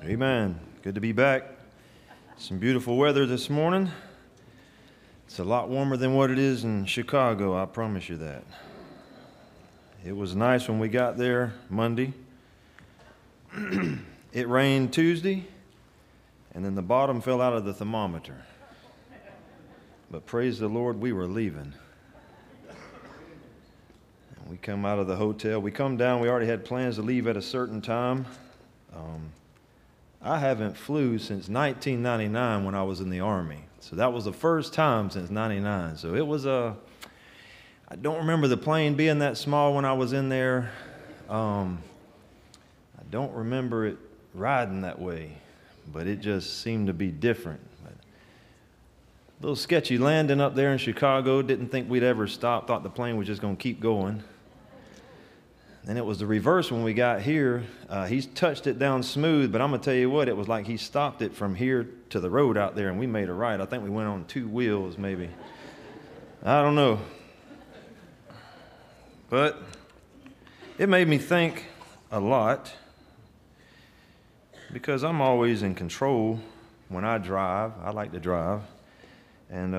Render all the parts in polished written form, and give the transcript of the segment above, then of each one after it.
Amen. Good to be back. Some beautiful weather this morning. It's a lot warmer than what it is in Chicago, I promise you that. It was nice when we got there Monday. It rained Tuesday, and then the bottom fell out of the thermometer. But praise the Lord, we were leaving. And we come out of the hotel. We come down. We already had plans to leave at a certain time. I haven't flew since 1999 when I was in the Army. So that was the first time since 99. So it was I don't remember the plane being that small when I was in there. I don't remember it riding that way, but it just seemed to be different. A little sketchy landing up there in Chicago. Didn't think we'd ever stop. Thought the plane was just going to keep going. Then it was the reverse when we got here. He's touched it down smooth, but I'm going to tell you what, it was like he stopped it from here to the road out there, and we made a right. I think we went on 2 wheels maybe. I don't know. But it made me think a lot because I'm always in control when I drive. I like to drive. And,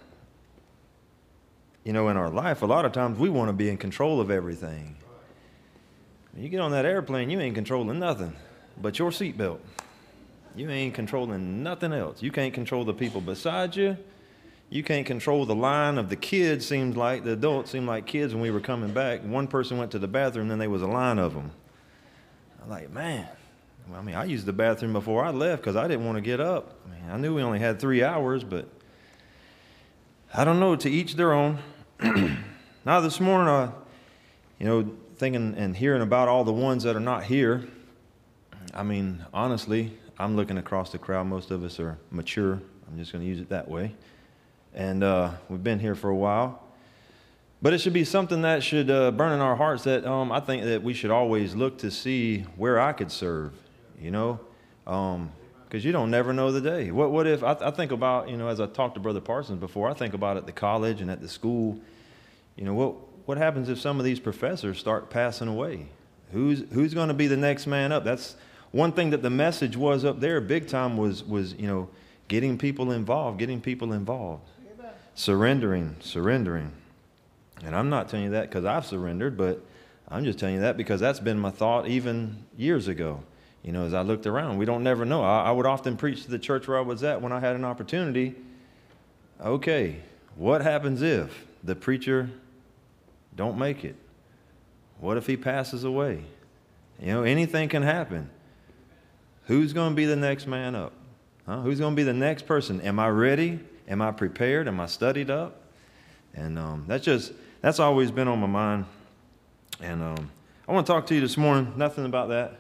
in our life, a lot of times we want to be in control of everything. You get on that airplane, you ain't controlling nothing but your seatbelt. You ain't controlling nothing else. You can't control the people beside you. You can't control the line of the kids. Seems like the adults seemed like kids when we were coming back. One person went to the bathroom, then there was a line of them. I'm like, man. I used the bathroom before I left because I didn't want to get up. I knew we only had 3 hours, but I don't know. To each their own. Now this morning, thinking and hearing about all the ones that are not here, honestly, I'm looking across the crowd. Most of us are mature. I'm just going to use it that way. And we've been here for a while. But it should be something that should burn in our hearts that I think that we should always look to see where I could serve, because you don't never know the day. What if, I think about, as I talked to Brother Parsons before, I think about at the college and at the school, what happens if some of these professors start passing away? Who's going to be the next man up? That's one thing that the message was up there big time was getting people involved. Surrendering. And I'm not telling you that because I've surrendered, but I'm just telling you that because that's been my thought even years ago. As I looked around, we don't never know. I would often preach to the church where I was at when I had an opportunity. Okay, what happens if the preacher don't make it? What if he passes away? Anything can happen. Who's going to be the next man up? Who's going to be the next person? Am I ready? Am I prepared? Am I studied up? And that's always been on my mind. And I want to talk to you this morning. Nothing about that.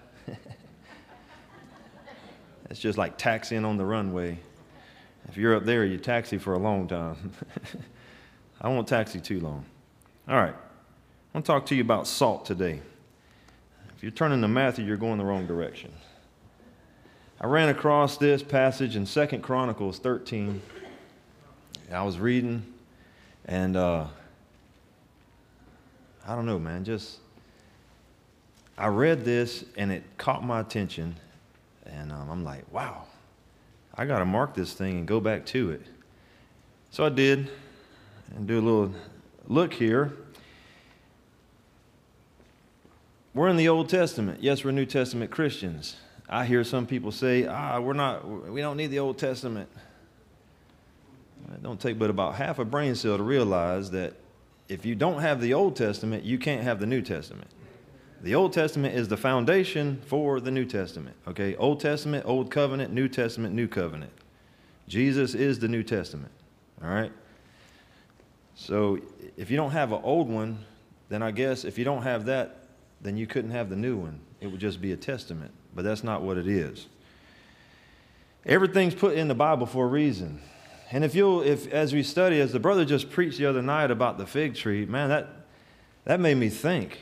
It's just like taxiing on the runway. If you're up there, you taxi for a long time. I won't taxi too long. All right. I want to talk to you about salt today. If you're turning to Matthew, you're going the wrong direction. I ran across this passage in 2 Chronicles 13. I was reading, and I don't know, man. I read this, and it caught my attention, and I'm like, wow, I got to mark this thing and go back to it. So I did, and do a little look here. We're in the Old Testament. Yes, we're New Testament Christians. I hear some people say, we don't need the Old Testament. It don't take but about half a brain cell to realize that if you don't have the Old Testament, you can't have the New Testament. The Old Testament is the foundation for the New Testament. Okay, Old Testament, Old Covenant, New Testament, New Covenant. Jesus is the New Testament. All right? So if you don't have an old one, then I guess if you don't have that, then you couldn't have the new one. It would just be a testament. But that's not what it is. Everything's put in the Bible for a reason. And if as we study, as the brother just preached the other night about the fig tree, man, that made me think.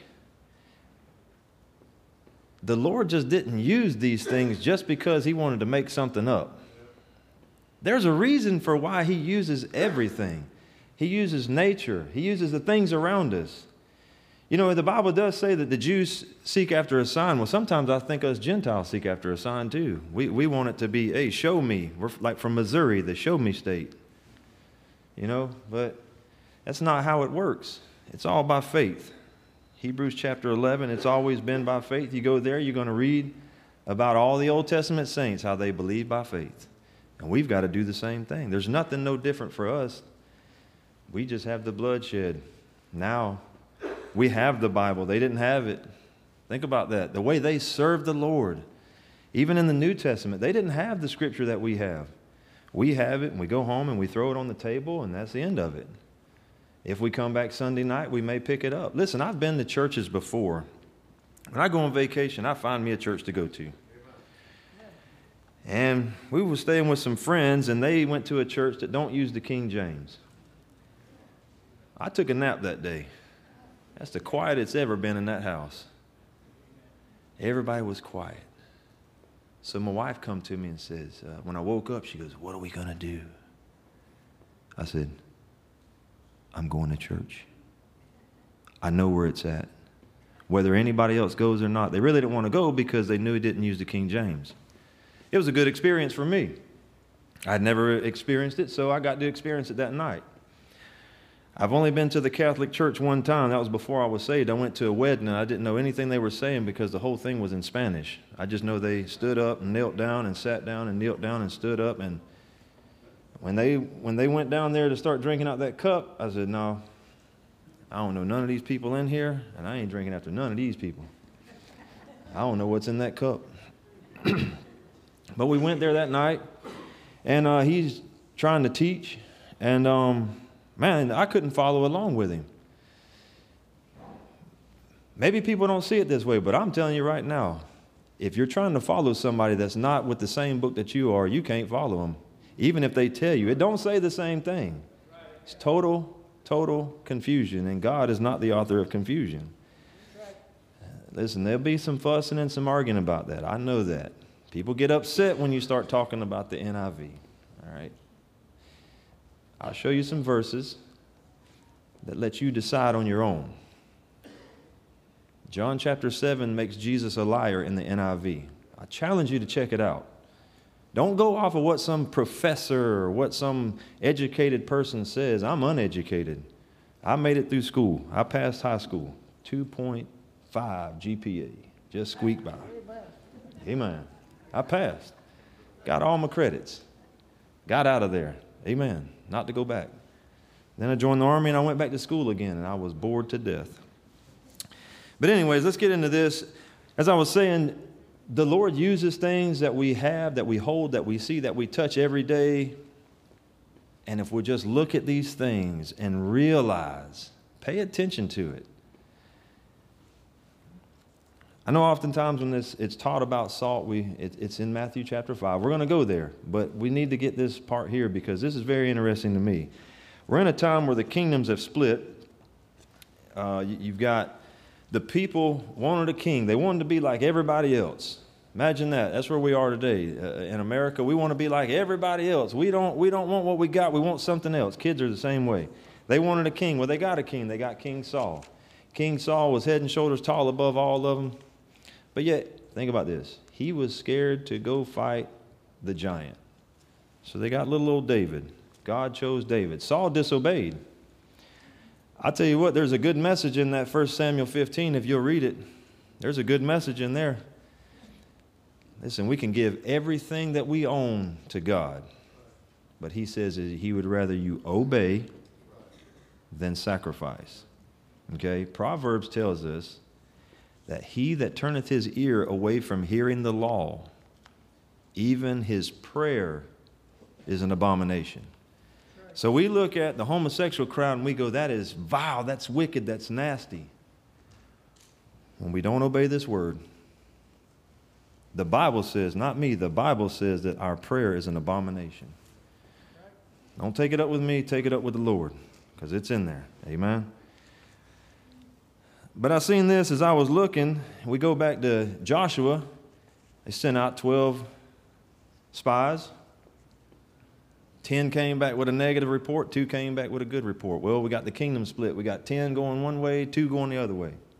The Lord just didn't use these things just because he wanted to make something up. There's a reason for why he uses everything. He uses nature. He uses the things around us. You know, the Bible does say that the Jews seek after a sign. Well, sometimes I think us Gentiles seek after a sign too. We want it to be, hey, show me. We're like from Missouri, the show me state. You know, but that's not how it works. It's all by faith. Hebrews chapter 11, it's always been by faith. You go there, you're going to read about all the Old Testament saints, how they believe by faith. And we've got to do the same thing. There's nothing no different for us. We just have the bloodshed. Now, we have the Bible. They didn't have it. Think about that. The way they served the Lord. Even in the New Testament, they didn't have the scripture that we have. We have it, and we go home and we throw it on the table, and that's the end of it. If we come back Sunday night, we may pick it up. Listen, I've been to churches before. When I go on vacation, I find me a church to go to. And we were staying with some friends, and they went to a church that don't use the King James. I took a nap that day. That's the quietest it's ever been in that house. Everybody was quiet. So my wife come to me and says, when I woke up, she goes, "What are we going to do?" I said, "I'm going to church. I know where it's at. Whether anybody else goes or not." They really didn't want to go because they knew he didn't use the King James. It was a good experience for me. I'd never experienced it, so I got to experience it that night. I've only been to the Catholic Church one time. That was before I was saved. I went to a wedding, and I didn't know anything they were saying because the whole thing was in Spanish. I just know they stood up and knelt down and sat down and knelt down and stood up. And when they went down there to start drinking out that cup, I said, "No, I don't know none of these people in here, and I ain't drinking after none of these people. I don't know what's in that cup." But we went there that night, and he's trying to teach, and man, I couldn't follow along with him. Maybe people don't see it this way, but I'm telling you right now, if you're trying to follow somebody that's not with the same book that you are, you can't follow them. Even if they tell you, it don't say the same thing. It's total confusion, and God is not the author of confusion. Listen, there'll be some fussing and some arguing about that. I know that. People get upset when you start talking about the NIV. All right? I'll show you some verses that let you decide on your own. John chapter 7 makes Jesus a liar in the NIV. I challenge you to check it out. Don't go off of what some professor or what some educated person says. I'm uneducated. I made it through school. I passed high school. 2.5 GPA. Just squeaked by. Amen. I passed. Got all my credits. Got out of there. Amen. Not to go back. Then I joined the Army and I went back to school again, and I was bored to death. But anyways, let's get into this. As I was saying, the Lord uses things that we have, that we hold, that we see, that we touch every day. And if we just look at these things and realize, pay attention to it. I know oftentimes when it's taught about salt, it's in Matthew chapter 5. We're going to go there, but we need to get this part here because this is very interesting to me. We're in a time where the kingdoms have split. You've got the people wanted a king. They wanted to be like everybody else. Imagine that. That's where we are today. In America, we want to be like everybody else. We don't want what we got. We want something else. Kids are the same way. They wanted a king. Well, they got a king. They got King Saul. King Saul was head and shoulders tall above all of them. But yet, think about this. He was scared to go fight the giant. So they got little old David. God chose David. Saul disobeyed. I tell you what, there's a good message in that 1 Samuel 15 if you'll read it. There's a good message in there. Listen, we can give everything that we own to God. But he says he would rather you obey than sacrifice. Okay? Proverbs tells us that he that turneth his ear away from hearing the law, even his prayer is an abomination. So we look at the homosexual crowd and we go, that is vile, that's wicked, that's nasty. When we don't obey this word, the Bible says, not me, the Bible says that our prayer is an abomination. Don't take it up with me, take it up with the Lord, because it's in there. Amen. But I seen this as I was looking. We go back to Joshua. They sent out 12 spies. 10 came back with a negative report. 2 came back with a good report. Well, we got the kingdom split. We got 10 going one way, 2 going the other way.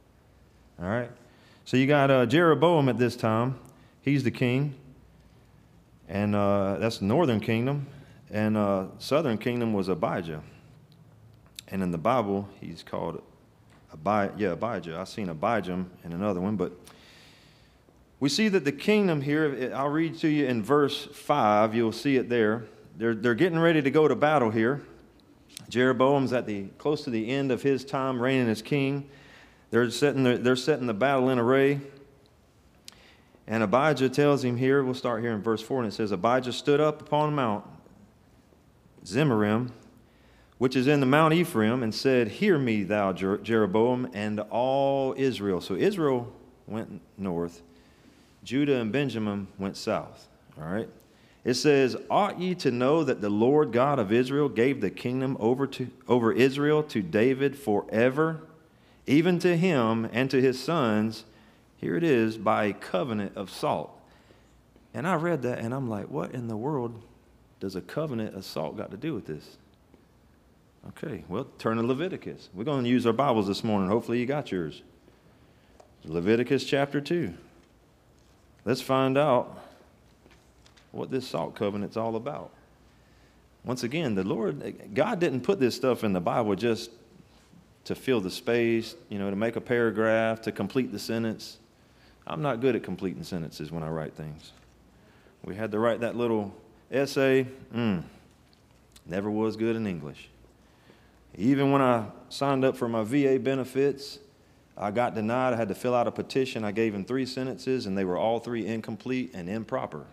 All right? So you got Jeroboam at this time. He's the king. And that's the northern kingdom. And southern kingdom was Abijah. And in the Bible, he's called Abijah. I've seen Abijam in another one. But we see that the kingdom here, I'll read to you in verse 5. You'll see it there. They're getting ready to go to battle here. Jeroboam's close to the end of his time reigning as king. They're setting the battle in array. And Abijah tells him here, we'll start here in verse 4, and it says, Abijah stood up upon Mount Zemaraim, which is in the Mount Ephraim, and said, Hear me, thou Jeroboam, and all Israel. So Israel went north. Judah and Benjamin went south. All right? It says, Ought ye to know that the Lord God of Israel gave the kingdom over Israel to David forever, even to him and to his sons, here it is, by a covenant of salt. And I read that, and I'm like, what in the world does a covenant of salt got to do with this? Okay, well, turn to Leviticus. We're going to use our Bibles this morning. Hopefully you got yours. Leviticus chapter 2. Let's find out what this salt covenant's all about. Once again, God didn't put this stuff in the Bible just to fill the space, to make a paragraph, to complete the sentence. I'm not good at completing sentences when I write things. We had to write that little essay. Never was good in English. Even when I signed up for my VA benefits, I got denied. I had to fill out a petition. I gave them 3 sentences, and they were all 3 incomplete and improper.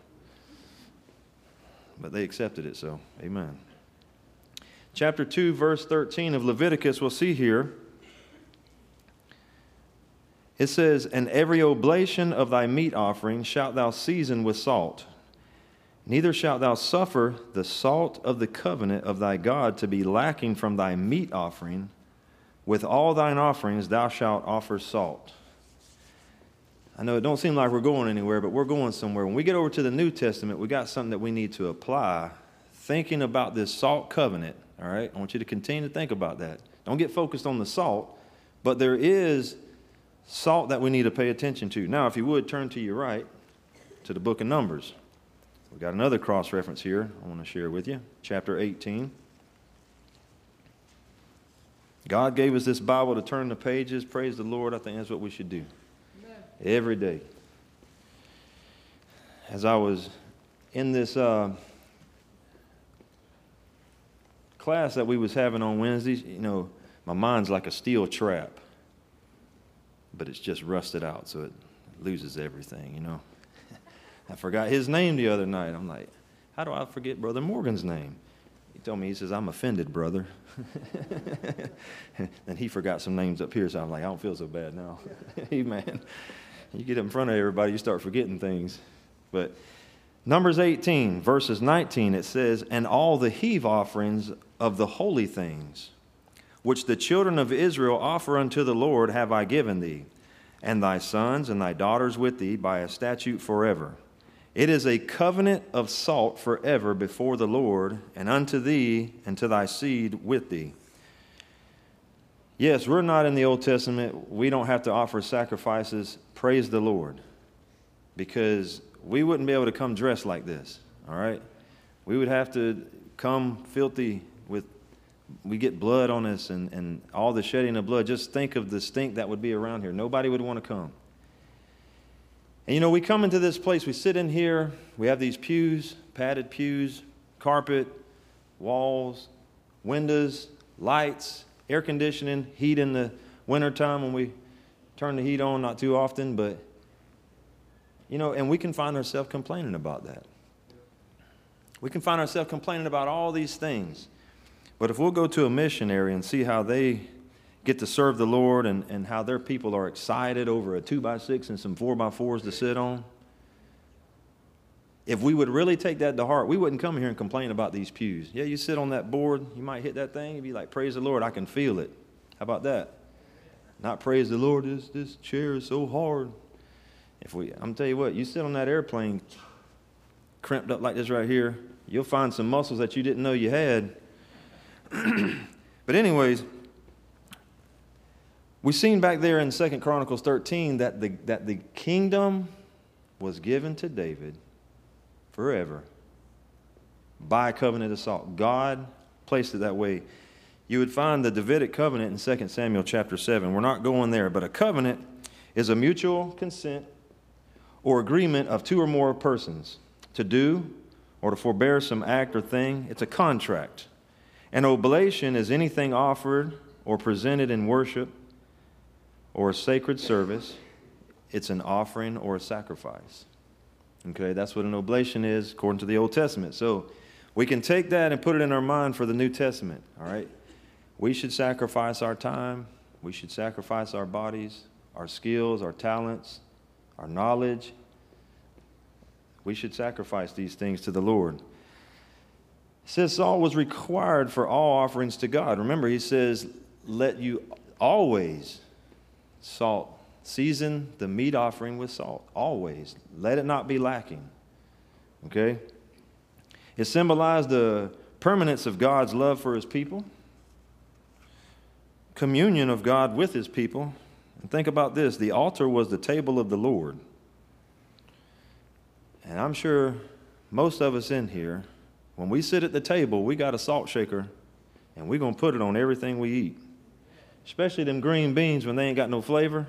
But they accepted it, so amen. Chapter 2, verse 13 of Leviticus, we'll see here. It says, And every oblation of thy meat offering shalt thou season with salt. Neither shalt thou suffer the salt of the covenant of thy God to be lacking from thy meat offering. With all thine offerings thou shalt offer salt. I know it don't seem like we're going anywhere, but we're going somewhere. When we get over to the New Testament, we got something that we need to apply. Thinking about this salt covenant, all right? I want you to continue to think about that. Don't get focused on the salt, but there is salt that we need to pay attention to. Now, if you would, turn to your right to the book of Numbers. We've got another cross-reference here I want to share with you. Chapter 18. God gave us this Bible to turn the pages. Praise the Lord. I think that's what we should do. Every day. As I was in this class that we was having on Wednesdays, my mind's like a steel trap, but it's just rusted out, so it loses everything, I forgot his name the other night. I'm like, how do I forget Brother Morgan's name? He told me, he says, I'm offended, brother. And he forgot some names up here, so I'm like, I don't feel so bad now. Amen. You get in front of everybody, you start forgetting things. But Numbers 18, verses 19, it says, And all the heave offerings of the holy things, which the children of Israel offer unto the Lord, have I given thee, and thy sons and thy daughters with thee by a statute forever. It is a covenant of salt forever before the Lord, and unto thee and to thy seed with thee. Yes, we're not in the Old Testament. We don't have to offer sacrifices. Praise the Lord. Because we wouldn't be able to come dressed like this, all right? We would have to come filthy we get blood on us and all the shedding of blood. Just think of the stink that would be around here. Nobody would want to come. And we come into this place, we sit in here, we have these pews, padded pews, carpet, walls, windows, lights, air conditioning, heat in the wintertime when we turn the heat on, not too often, but, and we can find ourselves complaining about that. We can find ourselves complaining about all these things. But if we'll go to a missionary and see how they get to serve the Lord and how their people are excited over a 2x6 and some 4x4s to sit on, if we would really take that to heart, we wouldn't come here and complain about these pews. Yeah, you sit on that board, you might hit that thing, you'd be like, praise the Lord, I can feel it. How about that? Not praise the Lord, this chair is so hard. I'm tell you what, you sit on that airplane cramped up like this right here, you'll find some muscles that you didn't know you had. But anyways, We've seen back there in 2 Chronicles 13 that the kingdom was given to David forever by a covenant of salt. God placed it that way. You would find the Davidic covenant in 2 Samuel chapter 7. We're not going there, but a covenant is a mutual consent or agreement of two or more persons to do or to forbear some act or thing. It's a contract. An oblation is anything offered or presented in worship or a sacred service. It's an offering or a sacrifice. Okay, that's what an oblation is according to the Old Testament. So we can take that and put it in our mind for the New Testament, all right? We should sacrifice our time. We should sacrifice our bodies, our skills, our talents, our knowledge. We should sacrifice these things to the Lord. It says salt was required for all offerings to God. Remember, he says, let you always season the meat offering with salt. Always. Let it not be lacking. Okay? It symbolized the permanence of God's love for his people, communion of God with his people. And think about this. The altar was the table of the Lord. And I'm sure most of us in here, when we sit at the table, we got a salt shaker, and we're going to put it on everything we eat. Especially them green beans when they ain't got no flavor.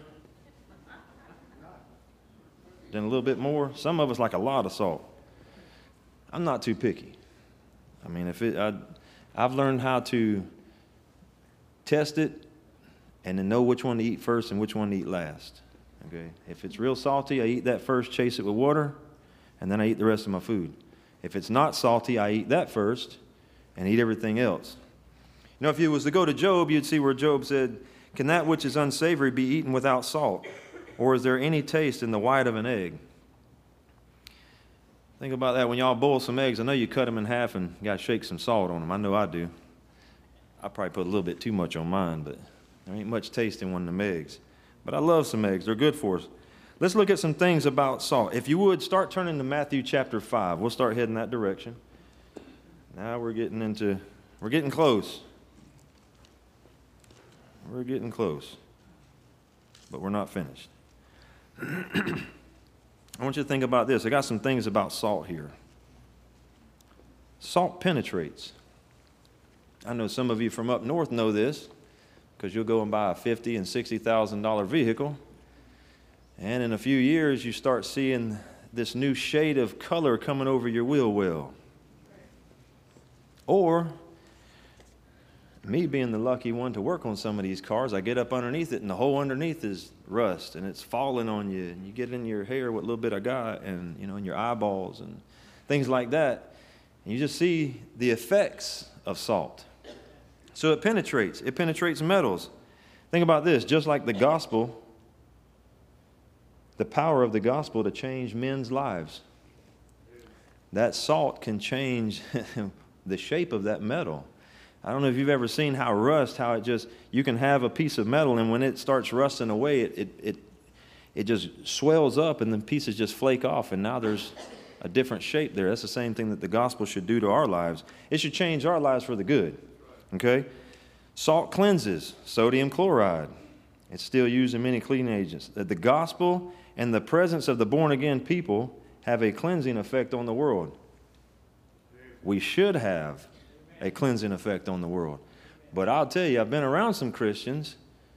Then a little bit more. Some of us like a lot of salt. I'm not too picky. I mean, I've learned how to test it and then know which one to eat first and which one to eat last. Okay? If it's real salty, I eat that first, chase it with water, and then I eat the rest of my food. If it's not salty, I eat that first and eat everything else. You know, if you was to go to Job, you'd see where Job said, can that which is unsavory be eaten without salt? Or is there any taste in the white of an egg? Think about that. When y'all boil some eggs, I know you cut them in half and got to shake some salt on them. I know I do. I probably put a little bit too much on mine, but there ain't much taste in one of them eggs. But I love some eggs. They're good for us. Let's look at some things about salt. If you would, start turning to Matthew chapter 5. We'll start heading that direction. Now we're getting close. We're getting close. But we're not finished. I want you to think about this. I got some things about salt here. Salt penetrates. I know some of you from up north know this because you'll go and buy a $50,000 and $60,000 vehicle, and in a few years you start seeing this new shade of color coming over your wheel well. Or me being the lucky one to work on some of these cars, I get up underneath it and the whole underneath is rust and it's falling on you, and you get in your hair what little bit I got, and in your eyeballs and things like that. And you just see the effects of salt. So it penetrates metals. Think about this, just like the gospel, the power of the gospel to change men's lives. That salt can change the shape of that metal. I don't know if you've ever seen you can have a piece of metal, and when it starts rusting away, it just swells up and the pieces just flake off, and now there's a different shape there. That's the same thing that the gospel should do to our lives. It should change our lives for the good. Okay? Salt cleanses, sodium chloride. It's still used in many cleaning agents. The gospel and the presence of the born-again people have a cleansing effect on the world. We should have a cleansing effect on the world. But I'll tell you, I've been around some Christians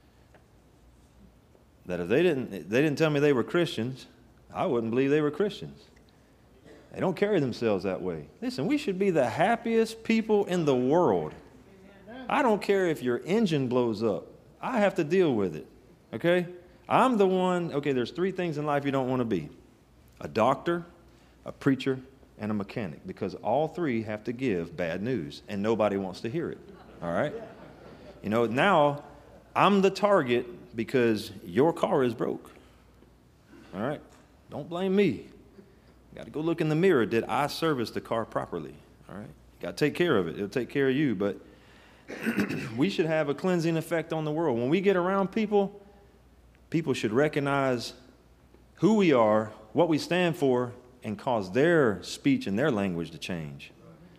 that if they didn't tell me they were Christians, I wouldn't believe they were Christians. They don't carry themselves that way. Listen, we should be the happiest people in the world. I don't care if your engine blows up. I have to deal with it. Okay? I'm the one, there's 3 things in life you don't want to be. A doctor, a preacher, and a mechanic, because all 3 have to give bad news, and nobody wants to hear it. All right? Now I'm the target because your car is broke. All right? Don't blame me. You got to go look in the mirror. Did I service the car properly? All right? You got to take care of it. It'll take care of you, but we should have a cleansing effect on the world. When we get around people, people should recognize who we are, what we stand for, and cause their speech and their language to change.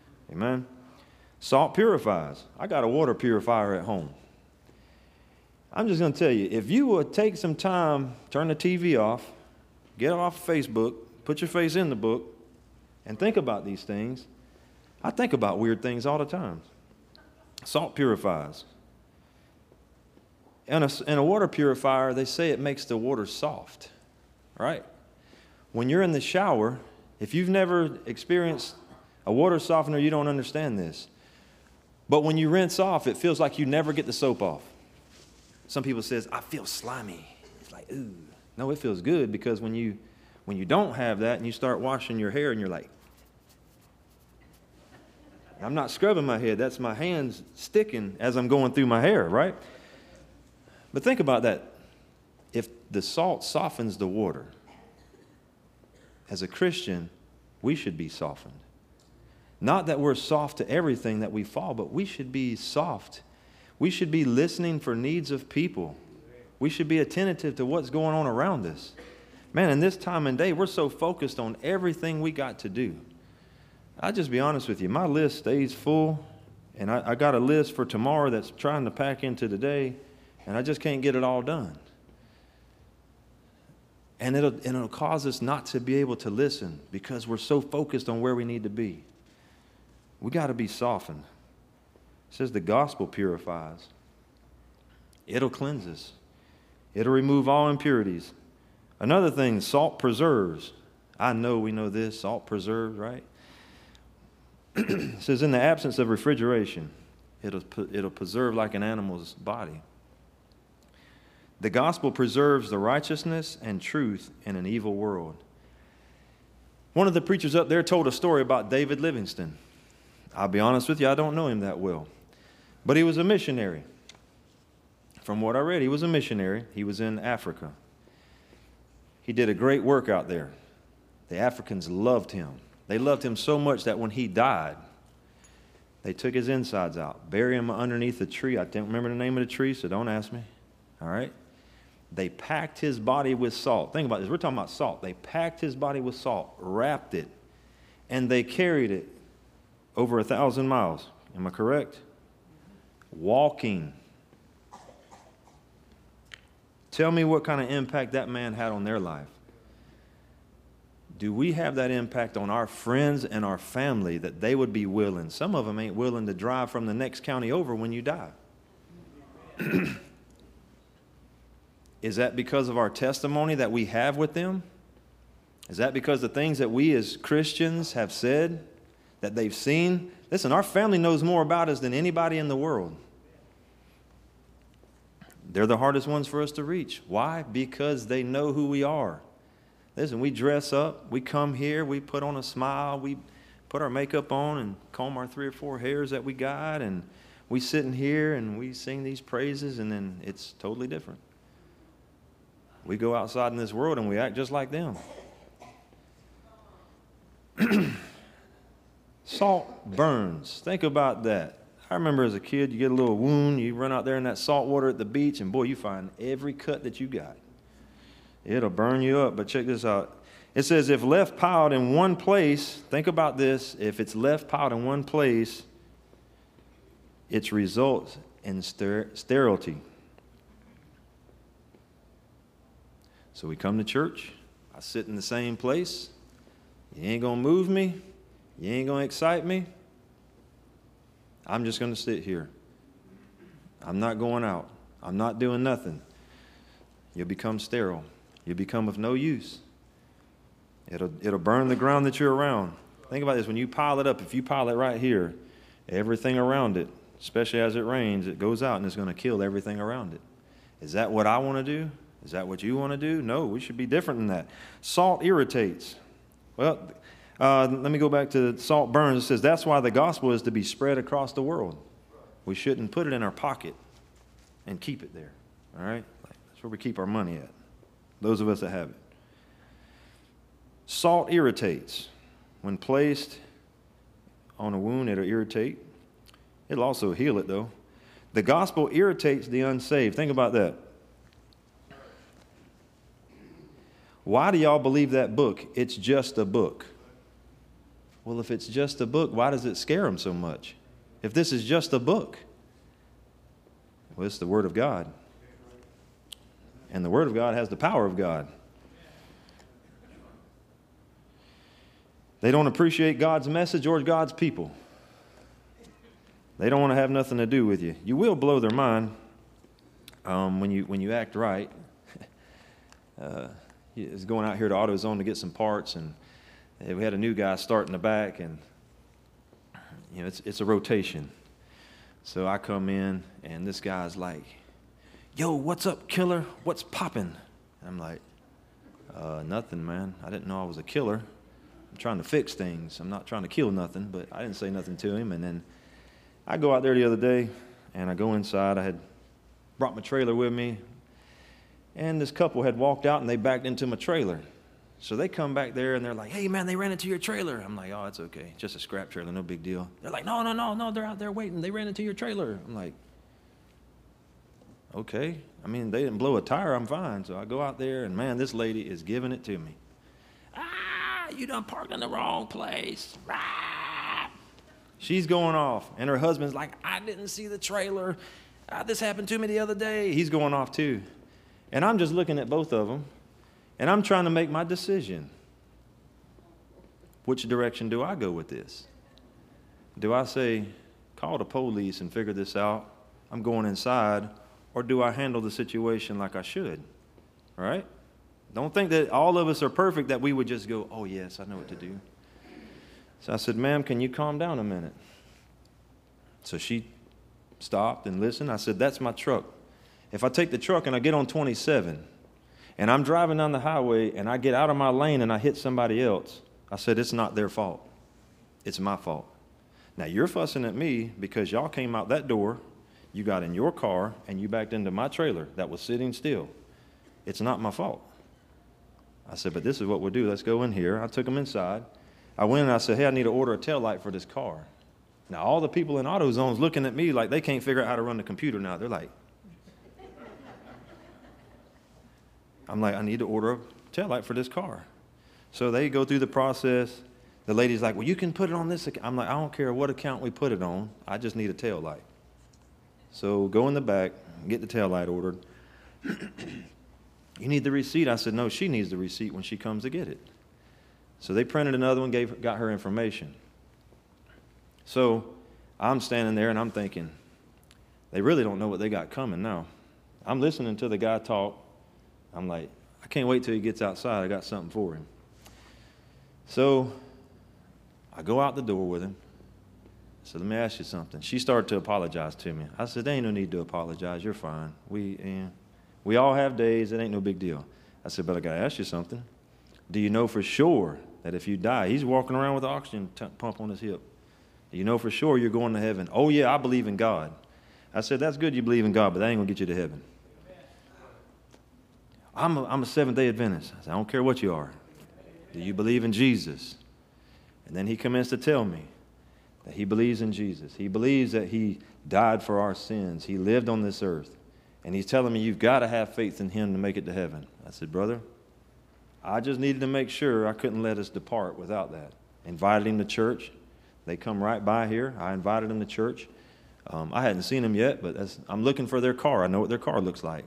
Amen? Salt purifies. I got a water purifier at home. I'm just going to tell you, if you would take some time, turn the TV off, get off Facebook, put your face in the book, and think about these things. I think about weird things all the time. Salt purifies. In a water purifier, they say it makes the water soft, right? When you're in the shower, if you've never experienced a water softener, you don't understand this. But when you rinse off, it feels like you never get the soap off. Some people says, I feel slimy. It's like, ooh. No, it feels good, because when you don't have that and you start washing your hair and you're like, I'm not scrubbing my head. That's my hands sticking as I'm going through my hair, right? But think about that. If the salt softens the water, as a Christian, we should be softened. Not that we're soft to everything that we fall, but we should be soft. We should be listening for needs of people. We should be attentive to what's going on around us. Man, in this time and day, we're so focused on everything we got to do. I'll just be honest with you. My list stays full, and I got a list for tomorrow that's trying to pack into today, and I just can't get it all done. And it'll cause us not to be able to listen because we're so focused on where we need to be. We got to be softened. It says the gospel purifies. It'll cleanse us. It'll remove all impurities. Another thing, salt preserves. I know we know this, salt preserves, right? It says in the absence of refrigeration, it'll preserve like an animal's body. The gospel preserves the righteousness and truth in an evil world. One of the preachers up there told a story about David Livingstone. I'll be honest with you, I don't know him that well. But he was a missionary. From what I read, he was a missionary. He was in Africa. He did a great work out there. The Africans loved him. They loved him so much that when he died, they took his insides out, buried him underneath a tree. I don't remember the name of the tree, so don't ask me. All right? They packed his body with salt. Think about this. We're talking about salt. They packed his body with salt, wrapped it, and they carried it over 1,000 miles. Am I correct? Walking. Tell me what kind of impact that man had on their life. Do we have that impact on our friends and our family that they would be willing? Some of them ain't willing to drive from the next county over when you die. Is that because of our testimony that we have with them? Is that because the things that we as Christians have said, that they've seen? Listen, our family knows more about us than anybody in the world. They're the hardest ones for us to reach. Why? Because they know who we are. Listen, we dress up, we come here, we put on a smile, we put our makeup on and comb our 3 or 4 hairs that we got, and we sit in here and we sing these praises, and then it's totally different. We go outside in this world and we act just like them. Salt burns. Think about that. I remember as a kid, you get a little wound, you run out there in that salt water at the beach, and boy, you find every cut that you got. It'll burn you up, but check this out. It says, if left piled in one place, think about this, if it's left piled in one place, it results in sterility. So we come to church, I sit in the same place, you ain't going to move me, you ain't going to excite me, I'm just going to sit here. I'm not going out. I'm not doing nothing. You'll become sterile. You'll become of no use. It'll burn the ground that you're around. Think about this. When you pile it up, if you pile it right here, everything around it, especially as it rains, it goes out and it's going to kill everything around it. Is that what I want to do? Is that what you want to do? No, we should be different than that. Salt irritates. Well, let me go back to salt burns. It says that's why the gospel is to be spread across the world. We shouldn't put it in our pocket and keep it there. All right? That's where we keep our money at. Those of us that have it. Salt irritates. When placed on a wound, it'll irritate. It'll also heal it, though. The gospel irritates the unsaved. Think about that. Why do y'all believe that book? It's just a book. Well, if it's just a book, why does it scare them so much? If this is just a book, well, it's the Word of God. And the Word of God has the power of God. They don't appreciate God's message or God's people. They don't want to have nothing to do with you. You will blow their mind when you act right. He was going out here to AutoZone to get some parts, and we had a new guy start in the back, and it's a rotation. So I come in, and this guy's like, "Yo, what's up, killer? What's popping?" I'm like, "Nothing, man. I didn't know I was a killer. I'm trying to fix things. I'm not trying to kill nothing," but I didn't say nothing to him. And then I go out there the other day, and I go inside. I had brought my trailer with me, and this couple had walked out, and they backed into my trailer. So they come back there, and they're like, "Hey, man, they ran into your trailer." I'm like, "Oh, it's okay. Just a scrap trailer, no big deal." They're like, No, they're out there waiting. They ran into your trailer." I'm like, "Okay. I mean, they didn't blow a tire. I'm fine." So I go out there, and, man, this lady is giving it to me. "You done parked in the wrong place." She's going off, and her husband's like, "I didn't see the trailer. This happened to me the other day." He's going off too. And I'm just looking at both of them, and I'm trying to make my decision. Which direction do I go with this? Do I say, call the police and figure this out, I'm going inside, or do I handle the situation like I should? All right? Don't think that all of us are perfect, that we would just go, "Oh, yes, I know what to do." So I said, "Ma'am, can you calm down a minute?" So she stopped and listened. I said, "That's my truck. If I take the truck and I get on 27 and I'm driving down the highway and I get out of my lane and I hit somebody else," I said, "it's not their fault. It's my fault. Now, you're fussing at me because y'all came out that door, you got in your car, and you backed into my trailer that was sitting still. It's not my fault." I said, "But this is what we'll do. Let's go in here." I took them inside. I went and I said, "Hey, I need to order a taillight for this car." Now, all the people in AutoZone's looking at me like they can't figure out how to run the computer now. They're like, I'm like, "I need to order a taillight for this car." So they go through the process. The lady's like, "Well, you can put it on this account." I'm like, "I don't care what account we put it on. I just need a taillight." So go in the back, get the taillight ordered. "You need the receipt?" I said, "No, she needs the receipt when she comes to get it." So they printed another one, got her information. So I'm standing there and I'm thinking, they really don't know what they got coming now. I'm listening to the guy talk. I'm like, I can't wait till he gets outside. I got something for him. So I go out the door with him. I said, "Let me ask you something." She started to apologize to me. I said, "There ain't no need to apologize. You're fine. We all have days. It ain't no big deal." I said, "But I got to ask you something. Do you know for sure that if you die," he's walking around with an oxygen pump on his hip, "do you know for sure you're going to heaven?" "Oh, yeah, I believe in God." I said, "That's good you believe in God, but that ain't going to get you to heaven." I'm a Seventh-day Adventist." I said, "I don't care what you are. Do you believe in Jesus?" And then he commenced to tell me that he believes in Jesus. He believes that he died for our sins. He lived on this earth. And he's telling me, "You've got to have faith in him to make it to heaven." I said, "Brother, I just needed to make sure I couldn't let us depart without that." Invited him to church. They come right by here. I invited them to church. I hadn't seen them yet, but I'm looking for their car. I know what their car looks like.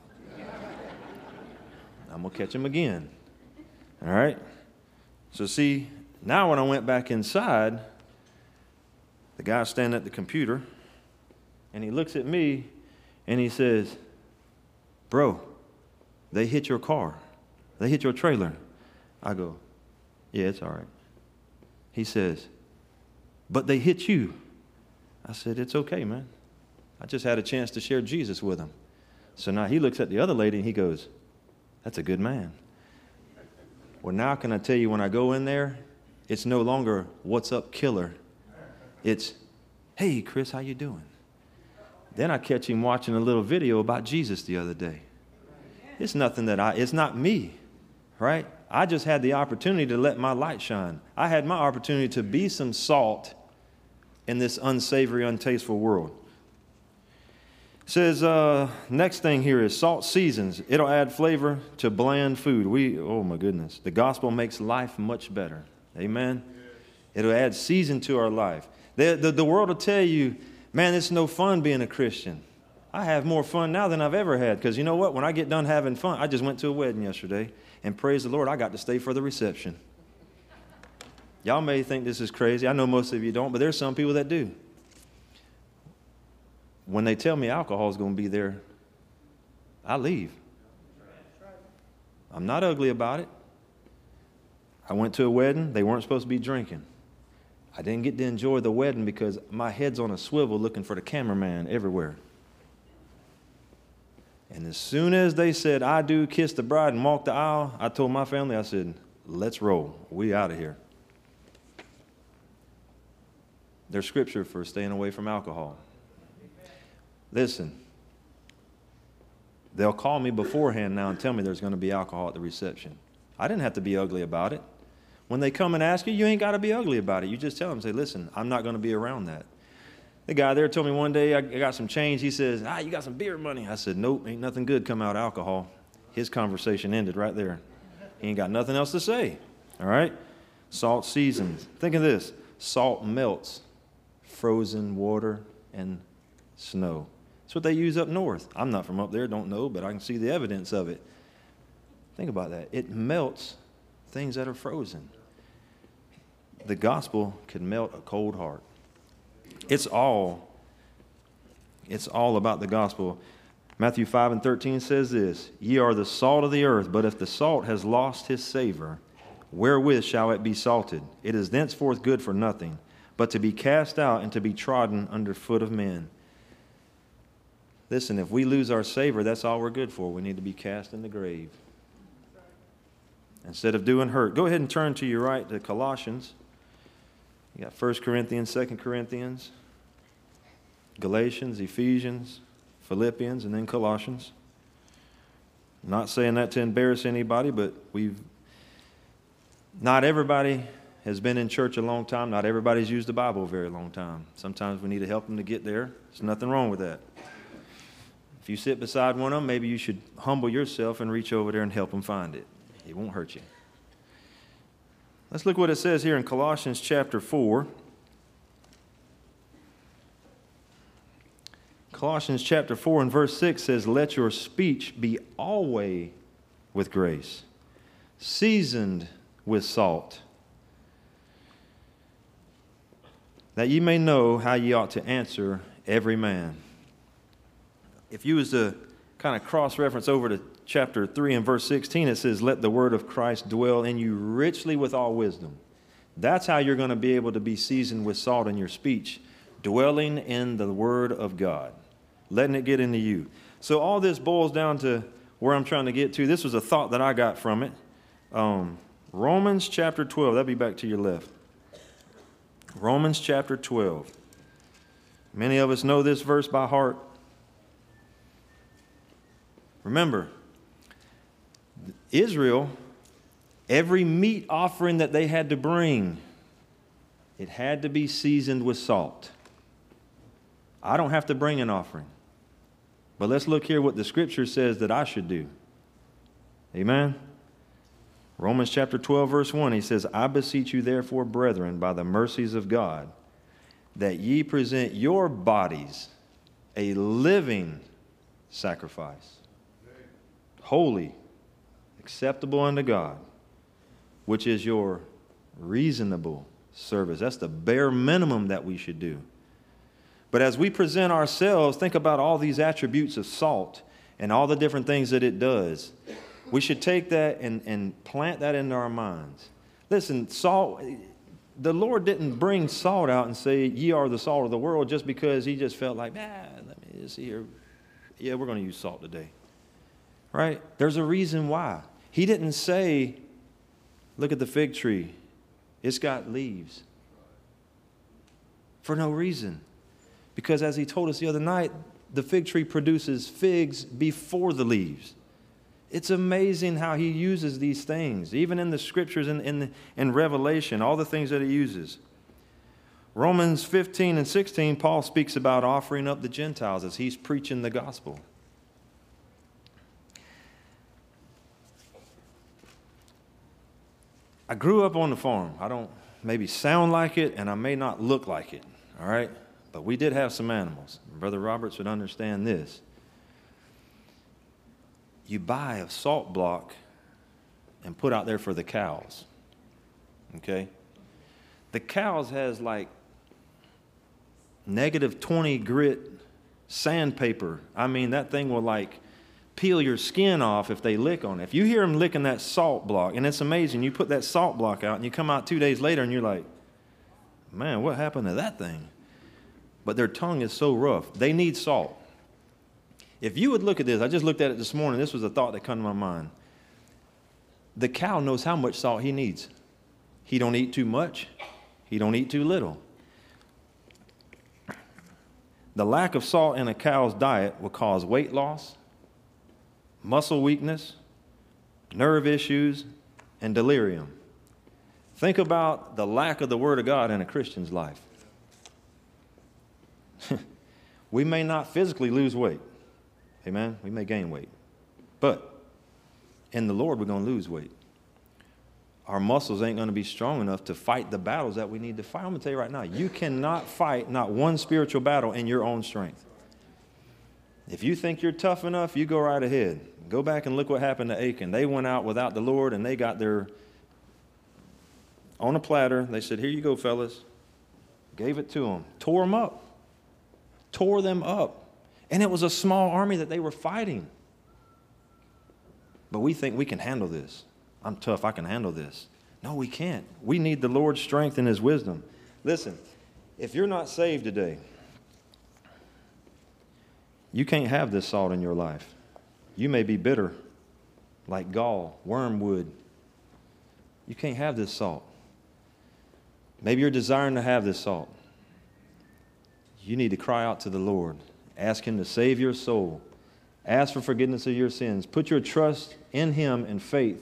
I'm going to catch them again. All right? So see, now when I went back inside, the guy's standing at the computer, and he looks at me, and he says, "Bro, they hit your car. They hit your trailer." I go, "Yeah, it's all right." He says, "But they hit you." I said, "It's okay, man. I just had a chance to share Jesus with them." So now he looks at the other lady and he goes, "That's a good man." Well, now can I tell you, when I go in there, it's no longer "What's up, killer?" It's, "Hey, Chris, how you doing?" Then I catch him watching a little video about Jesus the other day. It's nothing it's not me, right? I just had the opportunity to let my light shine. I had my opportunity to be some salt in this unsavory, untasteful world. It says, next thing here is salt seasons. It'll add flavor to bland food. Oh my goodness. The gospel makes life much better. Amen. It'll add season to our life. The world will tell you, "Man, it's no fun being a Christian." I have more fun now than I've ever had. Because you know what? When I get done having fun, I just went to a wedding yesterday, and praise the Lord, I got to stay for the reception. Y'all may think this is crazy. I know most of you don't, but there's some people that do. When they tell me alcohol is going to be there, I leave. I'm not ugly about it. I went to a wedding. They weren't supposed to be drinking. I didn't get to enjoy the wedding because my head's on a swivel looking for the cameraman everywhere. And as soon as they said, I do, kiss the bride and walk the aisle, I told my family, I said, let's roll. We out of here. There's scripture for staying away from alcohol. Listen, they'll call me beforehand now and tell me there's going to be alcohol at the reception. I didn't have to be ugly about it. When they come and ask you, you ain't got to be ugly about it. You just tell them, say, listen, I'm not going to be around that. The guy there told me one day I got some change. He says, you got some beer money. I said, nope, ain't nothing good come out of alcohol. His conversation ended right there. He ain't got nothing else to say. All right? Salt seasons. Think of this. Salt melts frozen water and snow. That's what they use up north. I'm not from up there, don't know, but I can see the evidence of it. Think about that. It melts things that are frozen. The gospel can melt a cold heart. It's all about the gospel. Matthew 5:13 says this, ye are the salt of the earth, but if the salt has lost his savor, wherewith shall it be salted? It is thenceforth good for nothing, but to be cast out and to be trodden under foot of men. Listen, if we lose our savor, that's all we're good for. We need to be cast in the grave instead of doing hurt. Go ahead and turn to your right to Colossians. You got 1 Corinthians, 2 Corinthians, Galatians, Ephesians, Philippians, and then Colossians. I'm not saying that to embarrass anybody, but not everybody has been in church a long time. Not everybody's used the Bible a very long time. Sometimes we need to help them to get there. There's nothing wrong with that. If you sit beside one of them, maybe you should humble yourself and reach over there and help them find it. It won't hurt you. Let's look what it says here in Colossians chapter 4. Colossians chapter 4 and verse 6 says, let your speech be always with grace, seasoned with salt, that ye may know how ye ought to answer every man. If you was to kind of cross-reference over to chapter 3 and verse 16, it says, let the word of Christ dwell in you richly with all wisdom. That's how you're going to be able to be seasoned with salt in your speech, dwelling in the word of God, letting it get into you. So all this boils down to where I'm trying to get to. This was a thought that I got from it. Romans chapter 12. That'd be back to your left. Romans chapter 12. Many of us know this verse by heart. Remember, Israel, every meat offering that they had to bring, it had to be seasoned with salt. I don't have to bring an offering. But let's look here what the scripture says that I should do. Amen? Romans chapter 12, verse 1, he says, I beseech you therefore, brethren, by the mercies of God, that ye present your bodies a living sacrifice, holy, acceptable unto God, which is your reasonable service. That's the bare minimum that we should do. But as we present ourselves, think about all these attributes of salt and all the different things that it does. We should take that and plant that into our minds. Listen, salt, the Lord didn't bring salt out and say, ye are the salt of the world, just because he just felt like, let me just see here. Yeah, we're going to use salt today. Right? There's a reason why. He didn't say, look at the fig tree. It's got leaves. For no reason. Because as he told us the other night, the fig tree produces figs before the leaves. It's amazing how he uses these things, even in the scriptures in Revelation, all the things that he uses. Romans 15 and 16, Paul speaks about offering up the Gentiles as he's preaching the gospel. I grew up on the farm. I don't maybe sound like it, and I may not look like it, all right? But we did have some animals. Brother Roberts would understand this. You buy a salt block and put out there for the cows. Okay? The cows has like -20 grit sandpaper. I mean, that thing will like peel your skin off if they lick on it. If you hear them licking that salt block, and it's amazing, you put that salt block out and you come out 2 days later and you're like, man, what happened to that thing? But their tongue is so rough. They need salt. If you would look at this, I just looked at it this morning. This was a thought that came to my mind. The cow knows how much salt he needs. He don't eat too much. He don't eat too little. The lack of salt in a cow's diet will cause weight loss, muscle weakness, nerve issues, and delirium. Think about the lack of the Word of God in a Christian's life. We may not physically lose weight. Amen? We may gain weight. But in the Lord, we're going to lose weight. Our muscles ain't going to be strong enough to fight the battles that we need to fight. I'm going to tell you right now, you cannot fight not one spiritual battle in your own strength. If you think you're tough enough, you go right ahead. Go back and look what happened to Achan. They went out without the Lord, and they got their, on a platter, they said, here you go, fellas. Gave it to them. Tore them up. Tore them up. And it was a small army that they were fighting. But we think we can handle this. I'm tough, I can handle this. No, we can't. We need the Lord's strength and His wisdom. Listen, if you're not saved today, you can't have this salt in your life. You may be bitter, like gall, wormwood. You can't have this salt. Maybe you're desiring to have this salt. You need to cry out to the Lord. Ask Him to save your soul. Ask for forgiveness of your sins. Put your trust in Him and faith.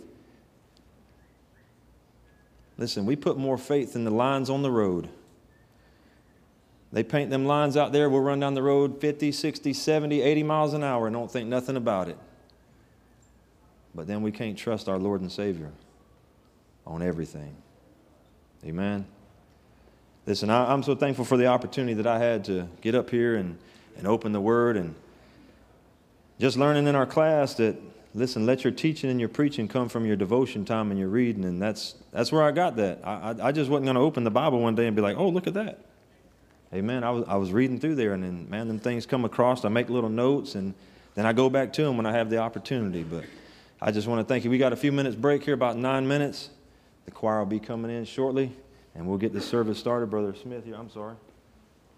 Listen, we put more faith in the lines on the road. They paint them lines out there. We'll run down the road 50, 60, 70, 80 miles an hour and don't think nothing about it. But then we can't trust our Lord and Savior on everything. Amen. Listen, I'm so thankful for the opportunity that I had to get up here and open the Word, and just learning in our class that, listen, let your teaching and your preaching come from your devotion time and your reading, and that's where I got that. I just wasn't going to open the Bible one day and be like, oh, look at that. Amen. I was reading through there, and then, man, them things come across. I make little notes, and then I go back to them when I have the opportunity. But I just want to thank you. We got a few minutes break here, about 9 minutes. The choir will be coming in shortly, and we'll get the service started. Brother Smith here, I'm sorry.